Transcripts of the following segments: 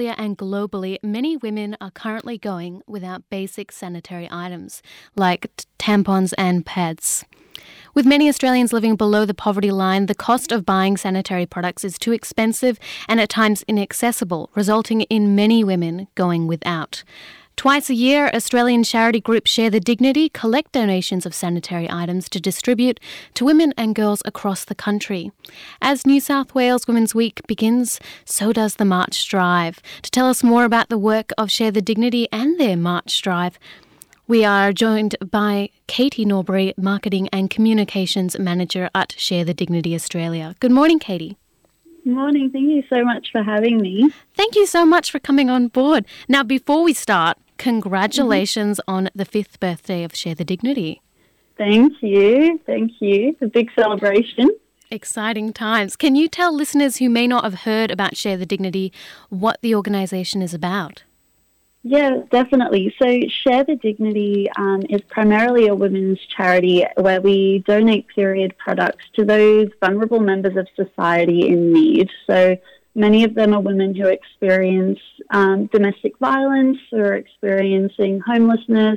Australia and globally, many women are currently going without basic sanitary items like tampons and pads. With many Australians living below the poverty line, the cost of buying sanitary products is too expensive and at times inaccessible, resulting in many women going without. Twice a year, Australian charity group Share the Dignity collect donations of sanitary items to distribute to women and girls across the country. As New South Wales Women's Week begins, so does the March Drive. To tell us more about the work of Share the Dignity and their March Drive, we are joined by Katie Norbury, Marketing and Communications Manager at Share the Dignity Australia. Good morning, Katie. Good morning. Thank you so much for having me. Thank you so much for coming on board. Now, before we start, congratulations on the 5th birthday of Share the Dignity. Thank you. Thank you. It's a big celebration. Exciting times. Can you tell listeners who may not have heard about Share the Dignity what the organisation is about? Yeah, definitely. So Share the Dignity is primarily a women's charity where we donate period products to those vulnerable members of society in need. So many of them are women who experience domestic violence or are experiencing homelessness,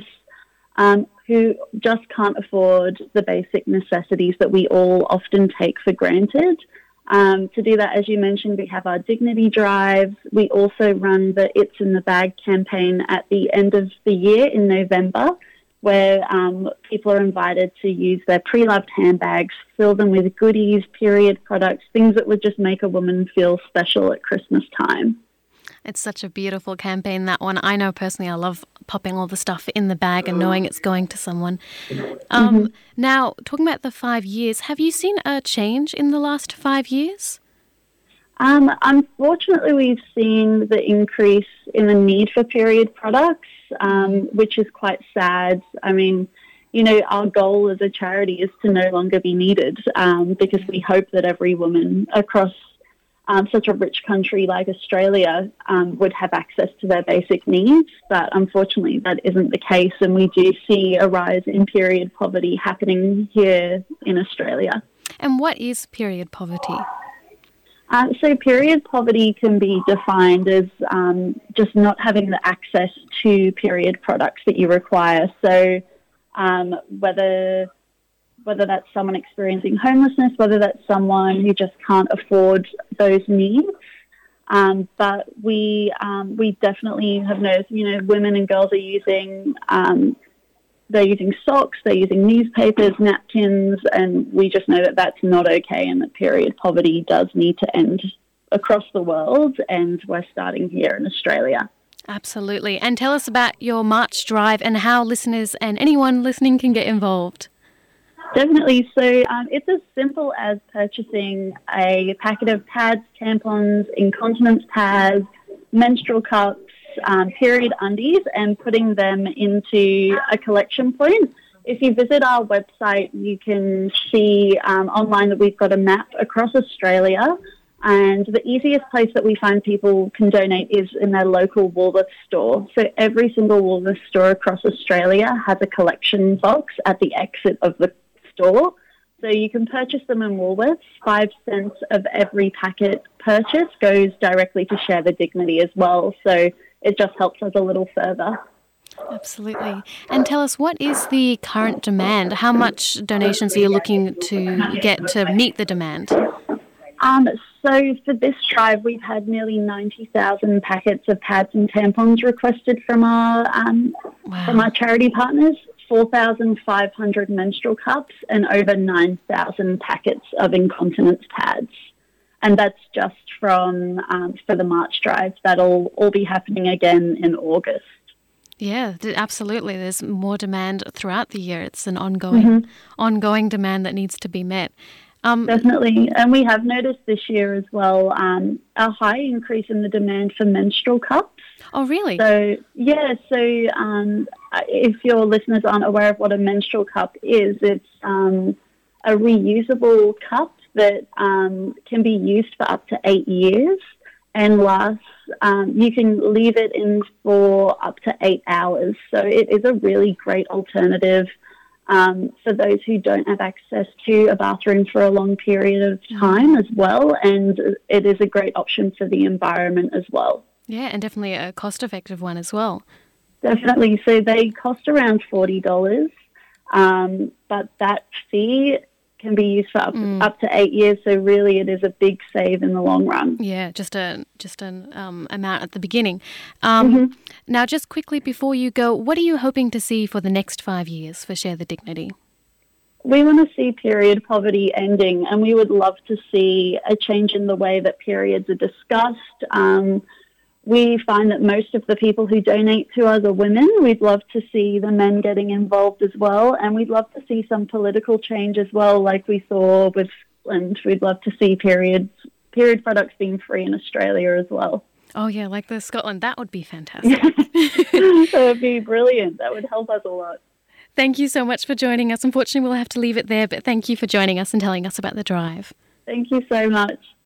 who just can't afford the basic necessities that we all often take for granted. To do that, as you mentioned, we have our Dignity Drive. We also run the It's in the Bag campaign at the end of the year in November, where people are invited to use their pre-loved handbags, fill them with goodies, period products, things that would just make a woman feel special at Christmas time. It's such a beautiful campaign, that one. I know personally I love popping all the stuff in the bag and knowing it's going to someone. Now, talking about the 5 years, have you seen a change in the last 5 years? Unfortunately, we've seen the increase in the need for period products, which is quite sad. I mean, you know, our goal as a charity is to no longer be needed because we hope that every woman across such a rich country like Australia would have access to their basic needs. But unfortunately, that isn't the case. And we do see a rise in period poverty happening here in Australia. And what is period poverty? So period poverty can be defined as just not having the access to period products that you require. So whether that's someone experiencing homelessness, whether that's someone who just can't afford those needs. But we definitely have noticed, you know, women and girls are using, they're using socks, they're using newspapers, napkins, and we just know that that's not okay and that period poverty does need to end across the world, and we're starting here in Australia. Absolutely. And tell us about your March Drive and how listeners and anyone listening can get involved. Definitely. So it's as simple as purchasing a packet of pads, tampons, incontinence pads, menstrual cups, period undies, and putting them into a collection point. If you visit our website, you can see online that we've got a map across Australia, and the easiest place that we find people can donate is in their local Woolworths store. So every single Woolworths store across Australia has a collection box at the exit of the store. So you can purchase them in Woolworths. 5 cents of every packet purchase goes directly to Share the Dignity as well. So it just helps us a little further. Absolutely. And tell us, what is the current demand? How much donations are you looking to get to meet the demand? So for this drive, we've had nearly 90,000 packets of pads and tampons requested from our charity partners, 4,500 menstrual cups, and over 9,000 packets of incontinence pads. And that's just from for the March Drive. That'll all be happening again in August. Yeah, absolutely. There's more demand throughout the year. It's an ongoing demand that needs to be met. Definitely. And we have noticed this year as well a high increase in the demand for menstrual cups. Oh, really? So, yeah. So if your listeners aren't aware of what a menstrual cup is, it's a reusable cup that can be used for up to 8 years and lasts. You can leave it in for up to 8 hours. So it is a really great alternative for those who don't have access to a bathroom for a long period of time as well. And it is a great option for the environment as well. Yeah, and definitely a cost-effective one as well. Definitely. So they cost around $40, but that fee can be used for up to 8 years. So really, it is a big save in the long run. Yeah, just an amount at the beginning. Mm-hmm. Now, just quickly before you go, what are you hoping to see for the next 5 years for Share the Dignity? We want to see period poverty ending, and we would love to see a change in the way that periods are discussed. We find that most of the people who donate to us are women. We'd love to see the men getting involved as well, and we'd love to see some political change as well, like we saw with Scotland. We'd love to see period products being free in Australia as well. Oh, yeah, like the Scotland. That would be fantastic. That would be brilliant. That would help us a lot. Thank you so much for joining us. Unfortunately, we'll have to leave it there, but thank you for joining us and telling us about the drive. Thank you so much.